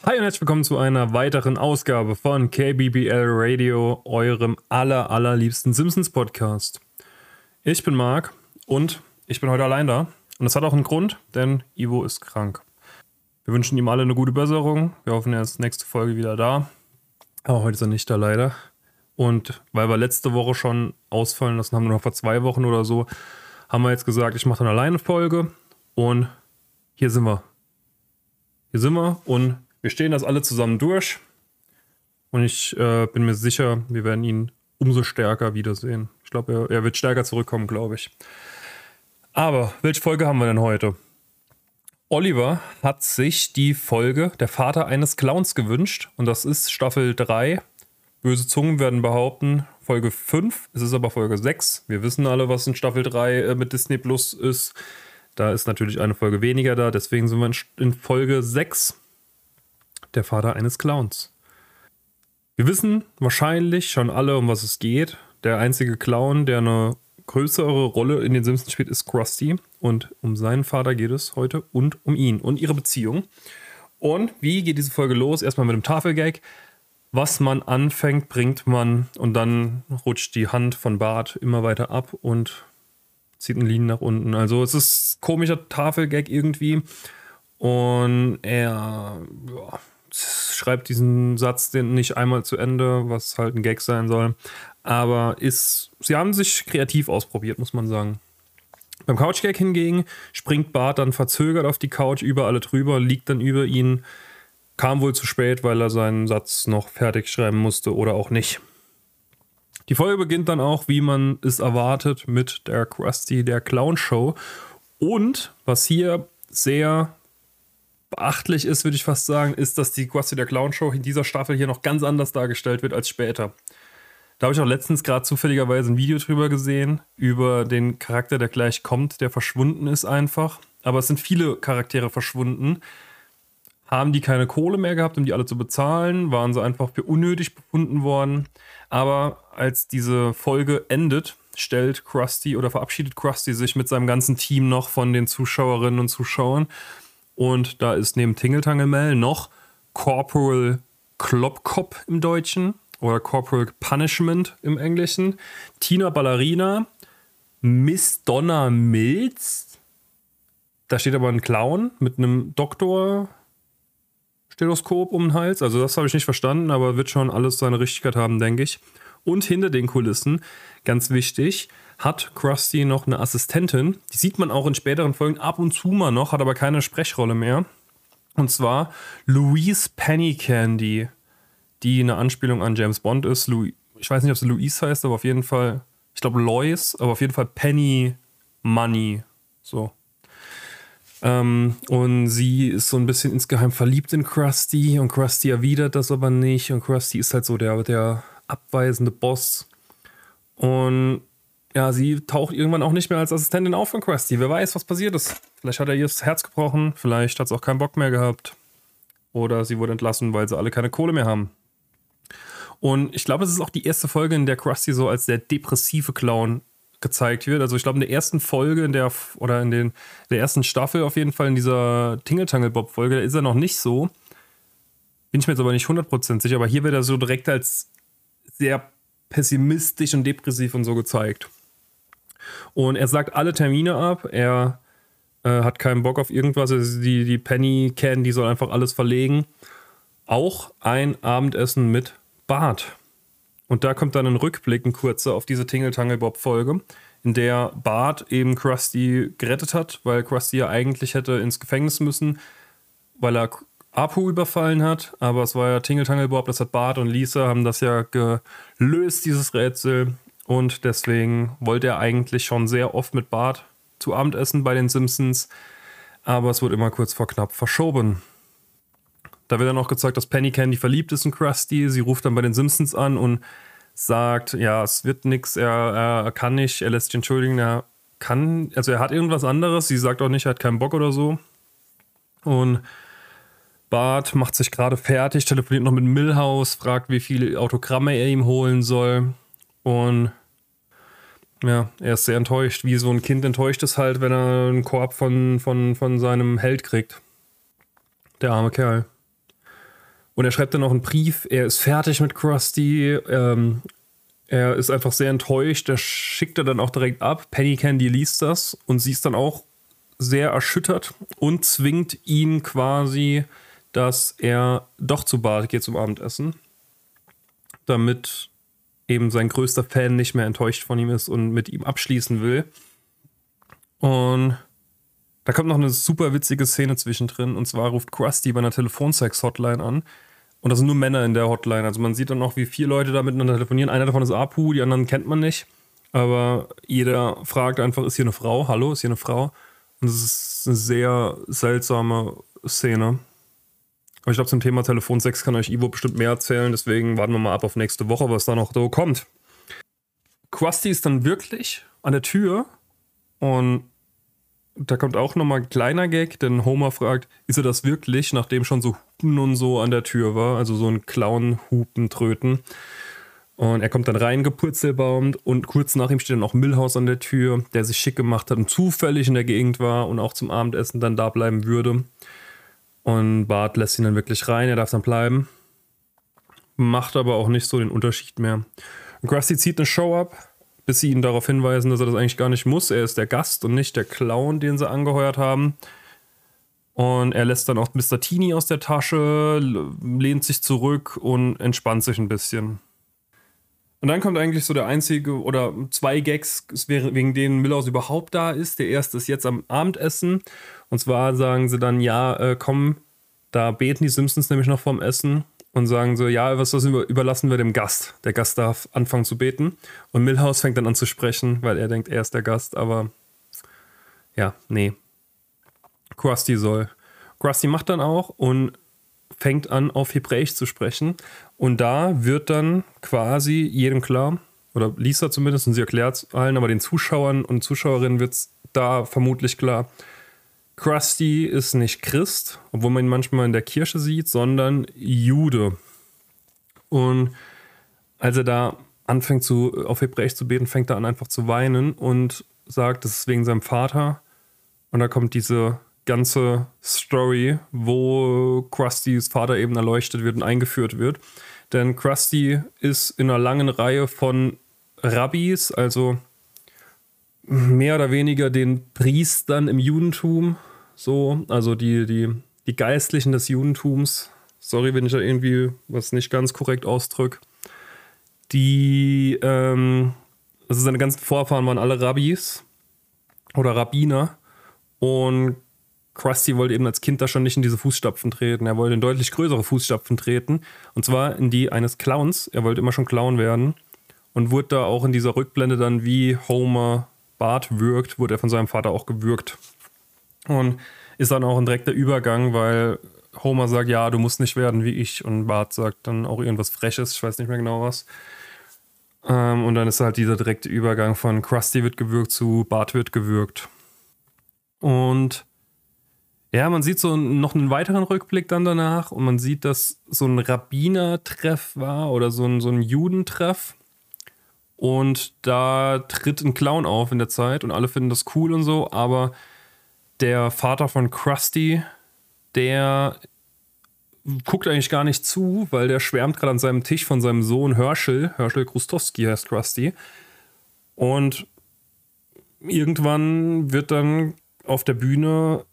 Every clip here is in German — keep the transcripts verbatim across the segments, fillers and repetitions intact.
Hi und herzlich willkommen zu einer weiteren Ausgabe von K B B L Radio, eurem aller, allerliebsten Simpsons-Podcast. Ich bin Marc und ich bin heute allein da. Und das hat auch einen Grund, denn Ivo ist krank. Wir wünschen ihm alle eine gute Besserung. Wir hoffen, er ist nächste Folge wieder da. Aber heute ist er nicht da leider. Und weil wir letzte Woche schon ausfallen lassen haben, noch vor zwei Wochen oder so, haben wir jetzt gesagt, ich mache dann alleine Folge. Und hier sind wir. Hier sind wir und wir stehen das alle zusammen durch. Und ich äh, bin mir sicher, wir werden ihn umso stärker wiedersehen. Ich glaube, er, er wird stärker zurückkommen, glaube ich. Aber welche Folge haben wir denn heute? Oliver hat sich die Folge Der Vater eines Clowns gewünscht. Und das ist Staffel drei. Böse Zungen werden behaupten, Folge fünf. Es ist aber Folge sechs. Wir wissen alle, was in Staffel drei äh, mit Disney Plus ist. Da ist natürlich eine Folge weniger da. Deswegen sind wir in, in Folge sechs. Der Vater eines Clowns. Wir wissen wahrscheinlich schon alle, um was es geht. Der einzige Clown, der eine größere Rolle in den Simpsons spielt, ist Krusty. Und um seinen Vater geht es heute und um ihn und ihre Beziehung. Und wie geht diese Folge los? Erstmal mit dem Tafelgag. Was man anfängt, bringt man. Und dann rutscht die Hand von Bart immer weiter ab und zieht einen Lien nach unten. Also es ist ein komischer Tafelgag irgendwie. Und er ja, schreibt diesen Satz den nicht einmal zu Ende, was halt ein Gag sein soll. Aber ist, sie haben sich kreativ ausprobiert, muss man sagen. Beim Couch-Gag hingegen springt Bart dann verzögert auf die Couch über alle drüber, liegt dann über ihn. Kam wohl zu spät, weil er seinen Satz noch fertig schreiben musste oder auch nicht. Die Folge beginnt dann auch, wie man es erwartet, mit der Krusty der Clown Show. Und was hier sehr beachtlich ist, würde ich fast sagen, ist, dass die Krusty der Clown Show in dieser Staffel hier noch ganz anders dargestellt wird als später. Da habe ich auch letztens gerade zufälligerweise ein Video drüber gesehen, über den Charakter, der gleich kommt, der verschwunden ist einfach. Aber es sind viele Charaktere verschwunden. Haben die keine Kohle mehr gehabt, um die alle zu bezahlen? Waren sie einfach für unnötig befunden worden? Aber als diese Folge endet, stellt Krusty oder verabschiedet Krusty sich mit seinem ganzen Team noch von den Zuschauerinnen und Zuschauern. Und da ist neben Tingle Mel noch Corporal Klopkop im Deutschen oder Corporal Punishment im Englischen, Tina Ballerina, Miss Donna Mills, da steht aber ein Clown mit einem Doktor-Stethoskop um den Hals, also das habe ich nicht verstanden, aber wird schon alles seine Richtigkeit haben, denke ich. Und hinter den Kulissen, ganz wichtig, hat Krusty noch eine Assistentin. Die sieht man auch in späteren Folgen ab und zu mal noch, hat aber keine Sprechrolle mehr. Und zwar Louise Pennycandy, die eine Anspielung an James Bond ist. Louis, ich weiß nicht, ob sie Louise heißt, aber auf jeden Fall, ich glaube Lois, aber auf jeden Fall Penny Money. So. Ähm, und sie ist so ein bisschen insgeheim verliebt in Krusty und Krusty erwidert das aber nicht. Und Krusty ist halt so der, der abweisende Boss. Und ja, sie taucht irgendwann auch nicht mehr als Assistentin auf von Krusty. Wer weiß, was passiert ist. Vielleicht hat er ihr das Herz gebrochen, vielleicht hat sie auch keinen Bock mehr gehabt. Oder sie wurde entlassen, weil sie alle keine Kohle mehr haben. Und ich glaube, es ist auch die erste Folge, in der Krusty so als der depressive Clown gezeigt wird. Also ich glaube, in der ersten Folge, in der, oder in den, der ersten Staffel auf jeden Fall, in dieser Tingle-Tangle-Bob-Folge, da ist er noch nicht so. Bin ich mir jetzt aber nicht hundert Prozent sicher, aber hier wird er so direkt als sehr pessimistisch und depressiv und so gezeigt. Und er sagt alle Termine ab, er äh, hat keinen Bock auf irgendwas, also die, die Penny Candy soll einfach alles verlegen. Auch ein Abendessen mit Bart. Und da kommt dann ein Rückblick, ein kurzer, auf diese Tingle-Tangle-Bob-Folge, in der Bart eben Krusty gerettet hat, weil Krusty ja eigentlich hätte ins Gefängnis müssen, weil er Apu überfallen hat, aber es war ja Tingle-Tangle-Bob, das hat Bart und Lisa haben das ja gelöst, dieses Rätsel. Und deswegen wollte er eigentlich schon sehr oft mit Bart zu Abendessen bei den Simpsons, aber es wurde immer kurz vor knapp verschoben. Da wird dann auch gezeigt, dass Penny Candy verliebt ist in Krusty. Sie ruft dann bei den Simpsons an und sagt, ja, es wird nix, er, er kann nicht, er lässt sich entschuldigen, er kann, also er hat irgendwas anderes. Sie sagt auch nicht, er hat keinen Bock oder so. Und Bart macht sich gerade fertig, telefoniert noch mit Milhouse, fragt, wie viele Autogramme er ihm holen soll. Und ja, er ist sehr enttäuscht, wie so ein Kind enttäuscht ist halt, wenn er einen Korb von, von, von seinem Held kriegt. Der arme Kerl. Und er schreibt dann noch einen Brief, er ist fertig mit Krusty, ähm, er ist einfach sehr enttäuscht, der schickt er dann auch direkt ab. Penny Candy liest das und sie ist dann auch sehr erschüttert und zwingt ihn quasi, dass er doch zu Bart geht zum Abendessen, damit eben sein größter Fan nicht mehr enttäuscht von ihm ist und mit ihm abschließen will. Und da kommt noch eine super witzige Szene zwischendrin, und zwar ruft Krusty bei einer Telefonsex-Hotline an. Und das sind nur Männer in der Hotline. Also man sieht dann noch, wie vier Leute da miteinander telefonieren. Einer davon ist Apu, die anderen kennt man nicht. Aber jeder fragt einfach, ist hier eine Frau? Hallo, ist hier eine Frau? Und das ist eine sehr seltsame Szene. Aber ich glaube, zum Thema Telefonsex kann euch Ivo bestimmt mehr erzählen. Deswegen warten wir mal ab auf nächste Woche, was da noch so kommt. Krusty ist dann wirklich an der Tür. Und da kommt auch nochmal ein kleiner Gag, denn Homer fragt, ist er das wirklich, nachdem schon so Hupen und so an der Tür war, also so ein Clown-Hupen, Tröten. Und er kommt dann rein, gepurzelbaumt, und kurz nach ihm steht dann auch Milhouse an der Tür, der sich schick gemacht hat und zufällig in der Gegend war und auch zum Abendessen dann da bleiben würde. Und Bart lässt ihn dann wirklich rein, er darf dann bleiben. Macht aber auch nicht so den Unterschied mehr. Und Krusty zieht eine Show ab, bis sie ihn darauf hinweisen, dass er das eigentlich gar nicht muss. Er ist der Gast und nicht der Clown, den sie angeheuert haben. Und er lässt dann auch Mister Teeny aus der Tasche, lehnt sich zurück und entspannt sich ein bisschen. Und dann kommt eigentlich so der einzige, oder zwei Gags, wegen denen Milhouse überhaupt da ist. Der erste ist jetzt am Abendessen. Und zwar sagen sie dann, ja, äh, komm, da beten die Simpsons nämlich noch vorm Essen. Und sagen so, ja, was das überlassen wir dem Gast. Der Gast darf anfangen zu beten. Und Milhouse fängt dann an zu sprechen, weil er denkt, er ist der Gast. Aber ja, nee. Krusty soll. Krusty macht dann auch und fängt an, auf Hebräisch zu sprechen. Und da wird dann quasi jedem klar, oder Lisa zumindest, und sie erklärt es allen, aber den Zuschauern und Zuschauerinnen wird es da vermutlich klar, Krusty ist nicht Christ, obwohl man ihn manchmal in der Kirche sieht, sondern Jude. Und als er da anfängt zu, auf Hebräisch zu beten, fängt er an einfach zu weinen und sagt, das ist wegen seinem Vater. Und da kommt diese ganze Story, wo Krustys Vater eben erleuchtet wird und eingeführt wird. Denn Krusty ist in einer langen Reihe von Rabbis, also mehr oder weniger den Priestern im Judentum, so, also die, die, die Geistlichen des Judentums, sorry, wenn ich da irgendwie was nicht ganz korrekt ausdrücke, die, ähm, also seine ganzen Vorfahren waren alle Rabbis oder Rabbiner, und Krusty wollte eben als Kind da schon nicht in diese Fußstapfen treten, er wollte in deutlich größere Fußstapfen treten, und zwar in die eines Clowns, er wollte immer schon Clown werden, und wurde da auch in dieser Rückblende dann, wie Homer Bart würgt, wurde er von seinem Vater auch gewürgt. Und ist dann auch ein direkter Übergang, weil Homer sagt, ja, du musst nicht werden wie ich, und Bart sagt dann auch irgendwas Freches, ich weiß nicht mehr genau was. Ähm, und dann ist halt dieser direkte Übergang von Krusty wird gewürgt zu Bart wird gewürgt. Und ja, man sieht so noch einen weiteren Rückblick dann danach, und man sieht, dass so ein Rabbinertreff war oder so ein, so ein Judentreff. Und da tritt ein Clown auf in der Zeit und alle finden das cool und so, aber der Vater von Krusty, der guckt eigentlich gar nicht zu, weil der schwärmt gerade an seinem Tisch von seinem Sohn Herschel. Herschel Krustowski heißt Krusty. Und irgendwann wird dann auf der Bühne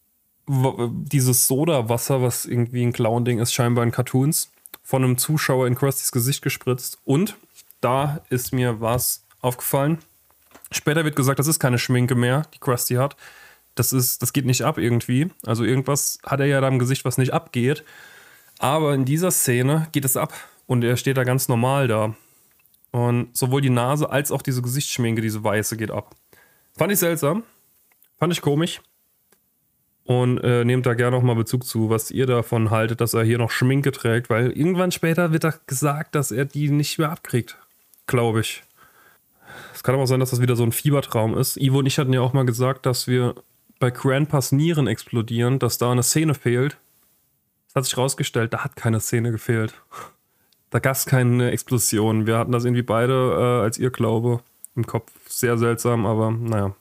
dieses Sodawasser, was irgendwie ein Clown-Ding ist, scheinbar in Cartoons, von einem Zuschauer in Krustys Gesicht gespritzt. Und da ist mir was aufgefallen. Später wird gesagt, das ist keine Schminke mehr, die Krusty hat. Das ist, das geht nicht ab irgendwie. Also irgendwas hat er ja da im Gesicht, was nicht abgeht. Aber in dieser Szene geht es ab. Und er steht da ganz normal da. Und sowohl die Nase als auch diese Gesichtsschminke, diese weiße, geht ab. Fand ich seltsam. Fand ich komisch. Und äh, nehmt da gerne nochmal Bezug zu, was ihr davon haltet, dass er hier noch Schminke trägt. Weil irgendwann später wird da gesagt, dass er die nicht mehr abkriegt. Glaube ich. Es kann aber auch sein, dass das wieder so ein Fiebertraum ist. Ivo und ich hatten ja auch mal gesagt, dass wir bei Grandpas Nieren explodieren, dass da eine Szene fehlt. Das hat sich rausgestellt, da hat keine Szene gefehlt. Da gab es keine Explosion. Wir hatten das irgendwie beide äh, als Irrglaube im Kopf. Sehr seltsam, aber naja.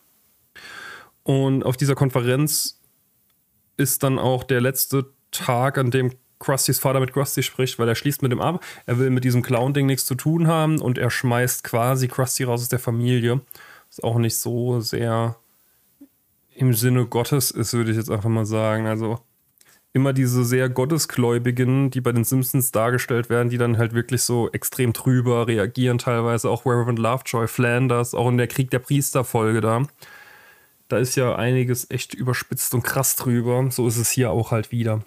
Und auf dieser Konferenz ist dann auch der letzte Tag, an dem Krustys Vater mit Krusty spricht, weil er schließt mit ihm ab. Er will mit diesem Clown-Ding nichts zu tun haben und er schmeißt quasi Krusty raus aus der Familie. Was auch nicht so sehr im Sinne Gottes ist, würde ich jetzt einfach mal sagen. Also immer diese sehr Gottesgläubigen, die bei den Simpsons dargestellt werden, die dann halt wirklich so extrem drüber reagieren, teilweise auch Reverend Lovejoy, Flanders, auch in der Krieg der Priester-Folge da. Da ist ja einiges echt überspitzt und krass drüber. So ist es hier auch halt wieder.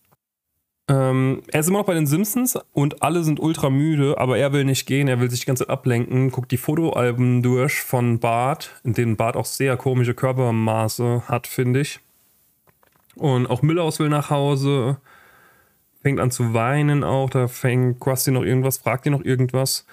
Ähm, er ist immer noch bei den Simpsons und alle sind ultra müde, aber er will nicht gehen, er will sich die ganze Zeit ablenken, guckt die Fotoalben durch von Bart, in denen Bart auch sehr komische Körpermaße hat, finde ich. Und auch Milhouse will nach Hause, fängt an zu weinen auch, da fängt Krusty noch irgendwas, fragt ihn noch irgendwas.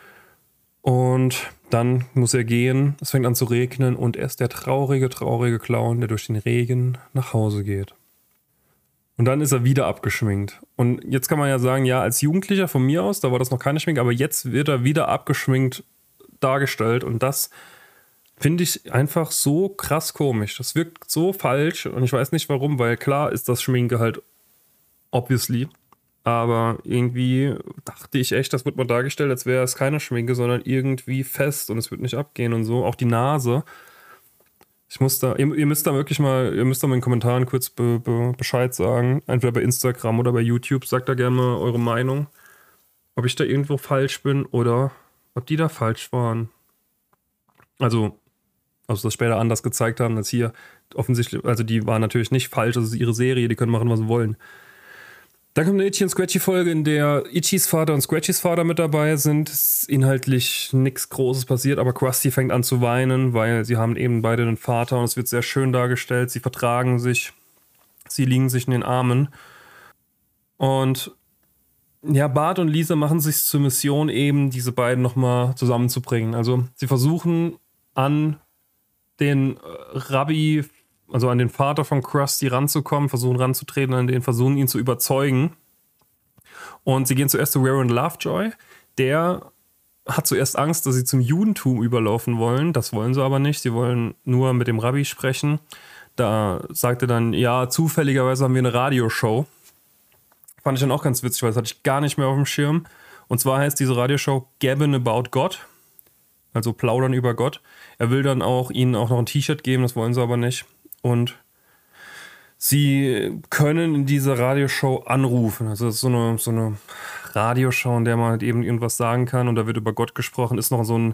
Und dann muss er gehen, es fängt an zu regnen und er ist der traurige, traurige Clown, der durch den Regen nach Hause geht. Und dann ist er wieder abgeschminkt. Und jetzt kann man ja sagen, ja, als Jugendlicher von mir aus, da war das noch keine Schminke, aber jetzt wird er wieder abgeschminkt dargestellt und das finde ich einfach so krass komisch. Das wirkt so falsch und ich weiß nicht warum, weil klar ist das Schminke halt obviously, aber irgendwie dachte ich echt, das wird mal dargestellt, als wäre es keine Schminke, sondern irgendwie fest und es wird nicht abgehen und so. Auch die Nase. Ich muss da, ihr, ihr müsst da wirklich mal, ihr müsst da mal in den Kommentaren kurz be, be, Bescheid sagen. Entweder bei Instagram oder bei YouTube. Sagt da gerne mal eure Meinung. Ob ich da irgendwo falsch bin oder ob die da falsch waren. Also, also das später anders gezeigt haben als hier. Offensichtlich, also die waren natürlich nicht falsch. Das ist ihre Serie, die können machen, was sie wollen. Dann kommt eine Itchy und Scratchy-Folge, in der Itchys Vater und Scratchys Vater mit dabei sind. Es ist inhaltlich nichts Großes passiert, aber Krusty fängt an zu weinen, weil sie haben eben beide einen Vater und es wird sehr schön dargestellt. Sie vertragen sich, sie liegen sich in den Armen. Und ja, Bart und Lisa machen sich zur Mission eben, diese beiden nochmal zusammenzubringen. Also sie versuchen an den Rabbi, also an den Vater von Krusty ranzukommen, versuchen ranzutreten, an den versuchen ihn zu überzeugen. Und sie gehen zuerst zu Reverend Lovejoy. Der hat zuerst Angst, dass sie zum Judentum überlaufen wollen. Das wollen sie aber nicht. Sie wollen nur mit dem Rabbi sprechen. Da sagt er dann, ja, zufälligerweise haben wir eine Radioshow. Fand ich dann auch ganz witzig, weil das hatte ich gar nicht mehr auf dem Schirm. Und zwar heißt diese Radioshow Gabbin' About God. Also plaudern über Gott. Er will dann auch ihnen auch noch ein T-Shirt geben, das wollen sie aber nicht. Und sie können in dieser Radioshow anrufen. Also das ist so eine, so eine Radioshow, in der man halt eben irgendwas sagen kann. Und da wird über Gott gesprochen. Ist noch so ein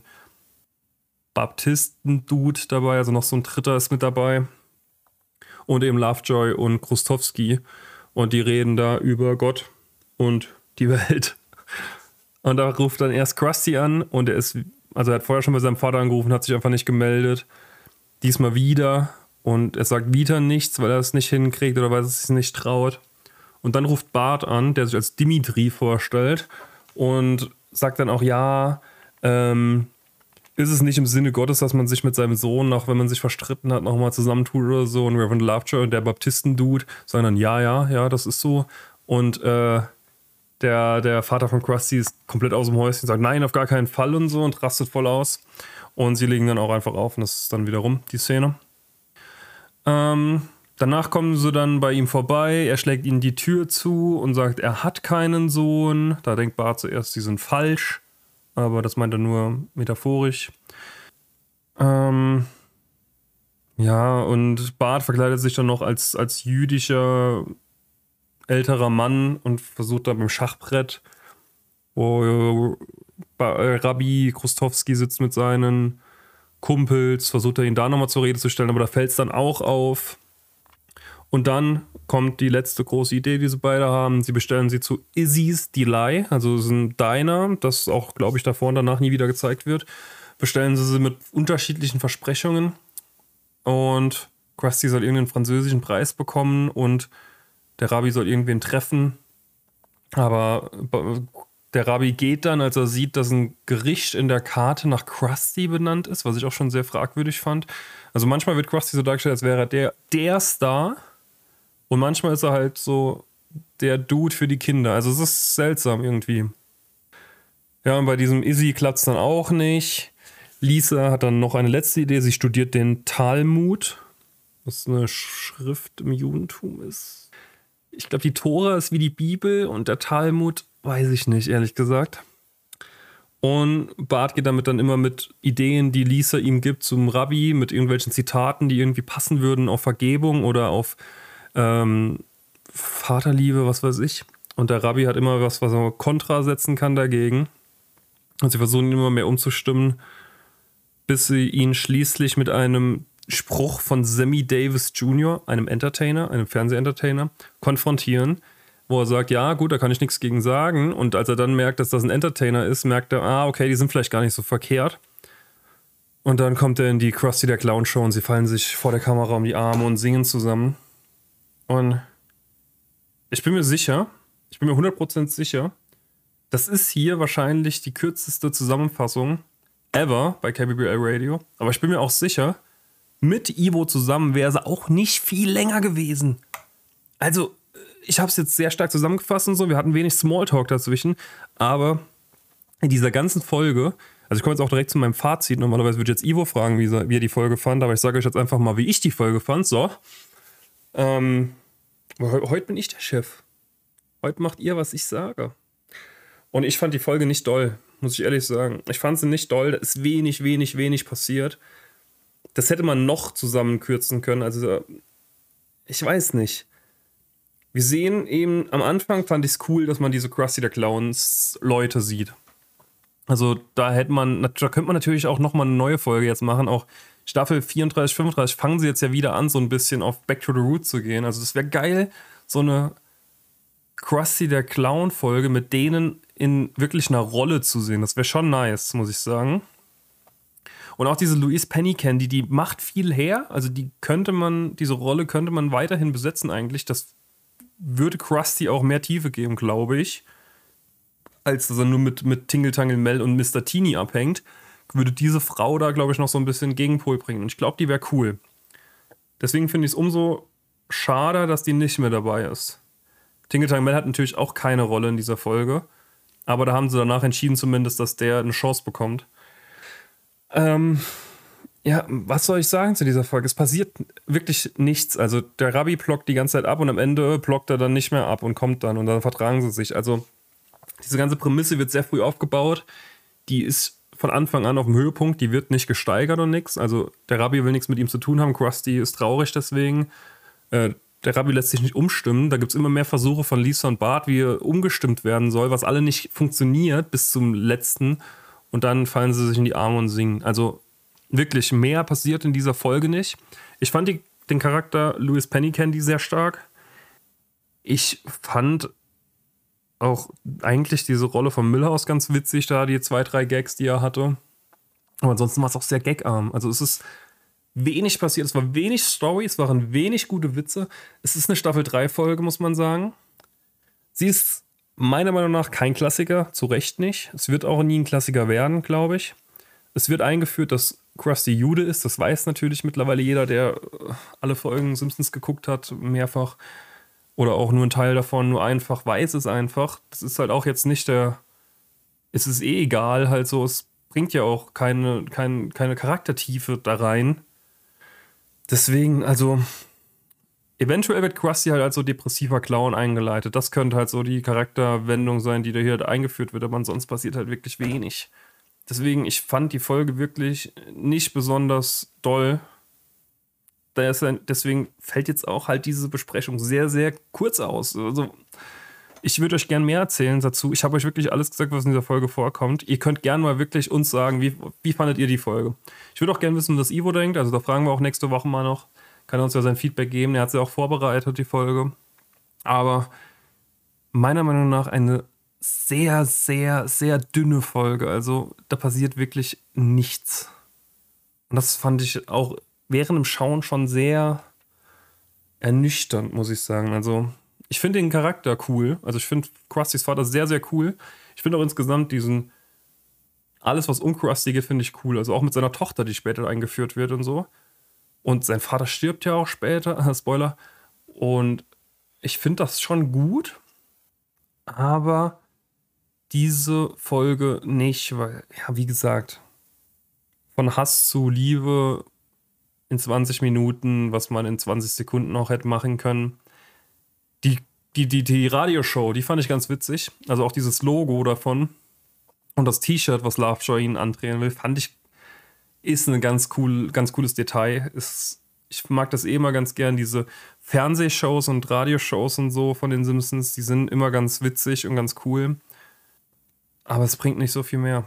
Baptisten-Dude dabei. Also noch so ein Dritter ist mit dabei. Und eben Lovejoy und Krustowski. Und die reden da über Gott und die Welt. Und da ruft dann erst Krusty an. Und er ist, also er hat vorher schon bei seinem Vater angerufen, hat sich einfach nicht gemeldet. Diesmal wieder. Und er sagt wieder nichts, weil er es nicht hinkriegt oder weil er es sich nicht traut. Und dann ruft Bart an, der sich als Dimitri vorstellt und sagt dann auch, ja, ähm, ist es nicht im Sinne Gottes, dass man sich mit seinem Sohn, auch wenn man sich verstritten hat, nochmal zusammentut oder so. Und Reverend Lovejoy und der Baptisten-Dude sagen dann, ja, ja, ja, das ist so. Und äh, der, der Vater von Krusty ist komplett aus dem Häuschen, sagt, nein, auf gar keinen Fall und so und rastet voll aus. Und sie legen dann auch einfach auf und das ist dann wiederum die Szene. Ähm, danach kommen sie dann bei ihm vorbei, er schlägt ihnen die Tür zu und sagt, er hat keinen Sohn. Da denkt Bart zuerst, sie sind falsch, aber das meint er nur metaphorisch. Ähm, ja, und Bart verkleidet sich dann noch als, als jüdischer älterer Mann und versucht dann beim Schachbrett, wo Rabbi Krustowski sitzt mit seinen Kumpels, versucht er ihn da nochmal zur Rede zu stellen, aber da fällt es dann auch auf. Und dann kommt die letzte große Idee, die sie beide haben. Sie bestellen sie zu Izzy's Delay, also es ist ein Diner, das auch, glaube ich, davor und danach nie wieder gezeigt wird. Bestellen sie sie mit unterschiedlichen Versprechungen und Krusty soll irgendeinen französischen Preis bekommen und der Rabbi soll irgendwen treffen. Aber der Rabbi geht dann, als er sieht, dass ein Gericht in der Karte nach Krusty benannt ist, was ich auch schon sehr fragwürdig fand. Also manchmal wird Krusty so dargestellt, als wäre er der, der Star und manchmal ist er halt so der Dude für die Kinder. Also es ist seltsam irgendwie. Ja, und bei diesem Izzy klappt es dann auch nicht. Lisa hat dann noch eine letzte Idee. Sie studiert den Talmud, was eine Schrift im Judentum ist. Ich glaube, die Tora ist wie die Bibel und der Talmud weiß ich nicht, ehrlich gesagt. Und Bart geht damit dann immer mit Ideen, die Lisa ihm gibt, zum Rabbi, mit irgendwelchen Zitaten, die irgendwie passen würden auf Vergebung oder auf ähm, Vaterliebe, was weiß ich. Und der Rabbi hat immer was, was er kontra setzen kann dagegen. Und sie versuchen ihn immer mehr umzustimmen, bis sie ihn schließlich mit einem Spruch von Sammy Davis Junior, einem Entertainer, einem Fernsehentertainer, konfrontieren, wo er sagt, ja gut, da kann ich nichts gegen sagen. Und als er dann merkt, dass das ein Entertainer ist, merkt er, ah, okay, die sind vielleicht gar nicht so verkehrt. Und dann kommt er in die Krusty der Clown Show und sie fallen sich vor der Kamera um die Arme und singen zusammen. Und ich bin mir sicher, ich bin mir hundert Prozent sicher, das ist hier wahrscheinlich die kürzeste Zusammenfassung ever bei K B B L Radio. Aber ich bin mir auch sicher, mit Ivo zusammen wäre sie auch nicht viel länger gewesen. Also, ich habe es jetzt sehr stark zusammengefasst und so. Wir hatten wenig Smalltalk dazwischen. Aber in dieser ganzen Folge, also ich komme jetzt auch direkt zu meinem Fazit. Normalerweise würde ich jetzt Ivo fragen, wie er die Folge fand. Aber ich sage euch jetzt einfach mal, wie ich die Folge fand. So. Ähm, heute bin ich der Chef. Heute macht ihr, was ich sage. Und ich fand die Folge nicht doll, muss ich ehrlich sagen. Ich fand sie nicht doll. Da ist wenig, wenig, wenig passiert. Das hätte man noch zusammenkürzen können. Also, ich weiß nicht. Wir sehen eben, am Anfang fand ich es cool, dass man diese Krusty der Clowns Leute sieht. Also da hätte man, da könnte man natürlich auch nochmal eine neue Folge jetzt machen. Auch Staffel vierunddreißig, fünfunddreißig fangen sie jetzt ja wieder an, so ein bisschen auf Back to the Roots zu gehen. Also das wäre geil, so eine Krusty der Clown Folge mit denen in wirklich einer Rolle zu sehen. Das wäre schon nice, muss ich sagen. Und auch diese Louise Pennycandy, die macht viel her. Also die könnte man, diese Rolle könnte man weiterhin besetzen eigentlich. Das würde Krusty auch mehr Tiefe geben, glaube ich. Als dass er nur mit, mit Tingle Tangle Mel und Mister Teeny abhängt, würde diese Frau da, glaube ich, noch so ein bisschen Gegenpol bringen. Und ich glaube, die wäre cool. Deswegen finde ich es umso schade, dass die nicht mehr dabei ist. Tingle Tangle Mel hat natürlich auch keine Rolle in dieser Folge. Aber da haben sie danach entschieden zumindest, dass der eine Chance bekommt. Ähm, ja, was soll ich sagen zu dieser Folge? Es passiert wirklich nichts. Also der Rabbi blockt die ganze Zeit ab und am Ende blockt er dann nicht mehr ab und kommt dann und dann vertragen sie sich. Also diese ganze Prämisse wird sehr früh aufgebaut. Die ist von Anfang an auf dem Höhepunkt. Die wird nicht gesteigert und nichts. Also der Rabbi will nichts mit ihm zu tun haben. Krusty ist traurig deswegen. Äh, der Rabbi lässt sich nicht umstimmen. Da gibt es immer mehr Versuche von Lisa und Bart, wie er umgestimmt werden soll, was alle nicht funktioniert bis zum letzten. Und dann fallen sie sich in die Arme und singen. Also wirklich, mehr passiert in dieser Folge nicht. Ich fand die, den Charakter Louise Pennycandy sehr stark. Ich fand auch eigentlich diese Rolle von Milhouse ganz witzig, da die zwei, drei Gags, die er hatte. Aber ansonsten war es auch sehr gagarm. Also es ist wenig passiert. Es war wenig Story, es waren wenig gute Witze. Es ist eine Staffel drei Folge, muss man sagen. Sie ist meiner Meinung nach kein Klassiker, zu Recht nicht. Es wird auch nie ein Klassiker werden, glaube ich. Es wird eingeführt, dass Krusty Jude ist. Das weiß natürlich mittlerweile jeder, der alle Folgen Simpsons geguckt hat, mehrfach. Oder auch nur ein Teil davon, nur einfach weiß es einfach. Das ist halt auch jetzt nicht der... Es ist eh egal, halt so. Es bringt ja auch keine, keine, keine Charaktertiefe da rein. Deswegen, also... Eventuell wird Krusty halt als so depressiver Clown eingeleitet. Das könnte halt so die Charakterwendung sein, die da hier halt eingeführt wird, aber ansonsten passiert halt wirklich wenig. Deswegen, ich fand die Folge wirklich nicht besonders doll. Deswegen fällt jetzt auch halt diese Besprechung sehr, sehr kurz aus. Also, ich würde euch gerne mehr erzählen dazu. Ich habe euch wirklich alles gesagt, was in dieser Folge vorkommt. Ihr könnt gerne mal wirklich uns sagen, wie, wie fandet ihr die Folge? Ich würde auch gerne wissen, was Ivo denkt. Also da fragen wir auch nächste Woche mal noch. Kann er uns ja sein Feedback geben. Er hat sie auch vorbereitet, die Folge. Aber meiner Meinung nach eine sehr, sehr, sehr dünne Folge. Also da passiert wirklich nichts. Und das fand ich auch während dem Schauen schon sehr ernüchternd, muss ich sagen. Also ich finde den Charakter cool. Also ich finde Krustys Vater sehr, sehr cool. Ich finde auch insgesamt diesen, alles was um Krusty geht, finde ich cool. Also auch mit seiner Tochter, die später eingeführt wird und so. Und sein Vater stirbt ja auch später, Spoiler. Und ich finde das schon gut, aber diese Folge nicht, weil, ja, wie gesagt, von Hass zu Liebe in zwanzig Minuten, was man in zwanzig Sekunden auch hätte machen können. Die, die, die, die Radioshow, die fand ich ganz witzig. Also auch dieses Logo davon und das T-Shirt, was Lovejoy ihnen andrehen will, fand ich, ist ein ganz, cool, ganz cooles Detail. Ist, ich mag das eh immer ganz gern, diese Fernsehshows und Radioshows und so von den Simpsons, die sind immer ganz witzig und ganz cool. Aber es bringt nicht so viel mehr.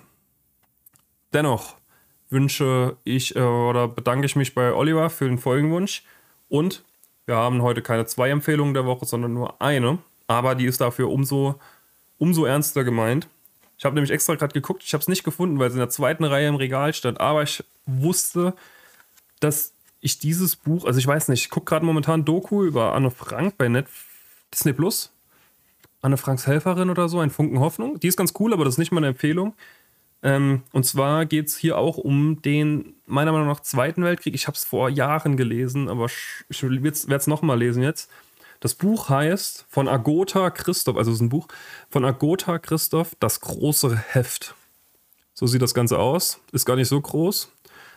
Dennoch wünsche ich äh, oder bedanke ich mich bei Oliver für den Folgenwunsch. Und wir haben heute keine zwei Empfehlungen der Woche, sondern nur eine. Aber die ist dafür umso, umso ernster gemeint. Ich habe nämlich extra gerade geguckt, ich habe es nicht gefunden, weil es in der zweiten Reihe im Regal stand. Aber ich wusste, dass ich dieses Buch, also ich weiß nicht, ich gucke gerade momentan Doku über Anne Frank bei Net Disney Plus. Anne Franks Helferin oder so, ein Funken Hoffnung. Die ist ganz cool, aber das ist nicht meine Empfehlung. Ähm, und zwar geht es hier auch um den, meiner Meinung nach, Zweiten Weltkrieg. Ich habe es vor Jahren gelesen, aber ich werde es nochmal lesen jetzt. Das Buch heißt von Agota Christoph, also es ist ein Buch von Agota Christoph, Das große Heft. So sieht das Ganze aus. Ist gar nicht so groß,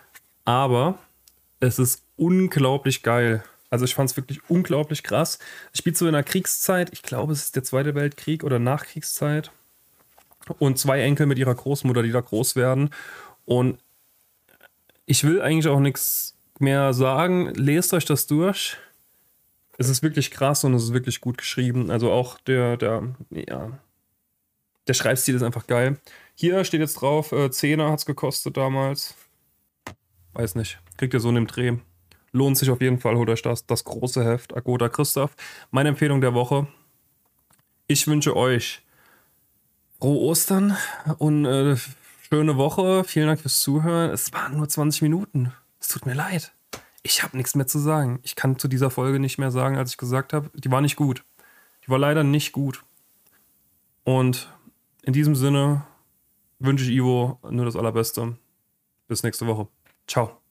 aber es ist unglaublich geil. Also ich fand es wirklich unglaublich krass. Es spielt so in der Kriegszeit, ich glaube, es ist der Zweite Weltkrieg oder Nachkriegszeit. Und zwei Enkel mit ihrer Großmutter, die da groß werden. Und ich will eigentlich auch nichts mehr sagen. Lest euch das durch. Es ist wirklich krass und es ist wirklich gut geschrieben. Also auch der, der, ja, der Schreibstil ist einfach geil. Hier steht jetzt drauf, äh, Zehner hat es gekostet damals. Weiß nicht, kriegt ihr so in dem Dreh. Lohnt sich auf jeden Fall, holt euch das, das große Heft, Agota Christoph. Meine Empfehlung der Woche. Ich wünsche euch frohe Ostern und äh, schöne Woche. Vielen Dank fürs Zuhören. Es waren nur zwanzig Minuten. Es tut mir leid. Ich habe nichts mehr zu sagen. Ich kann zu dieser Folge nicht mehr sagen, als ich gesagt habe, die war nicht gut. Die war leider nicht gut. Und in diesem Sinne wünsche ich Ivo nur das Allerbeste. Bis nächste Woche. Ciao.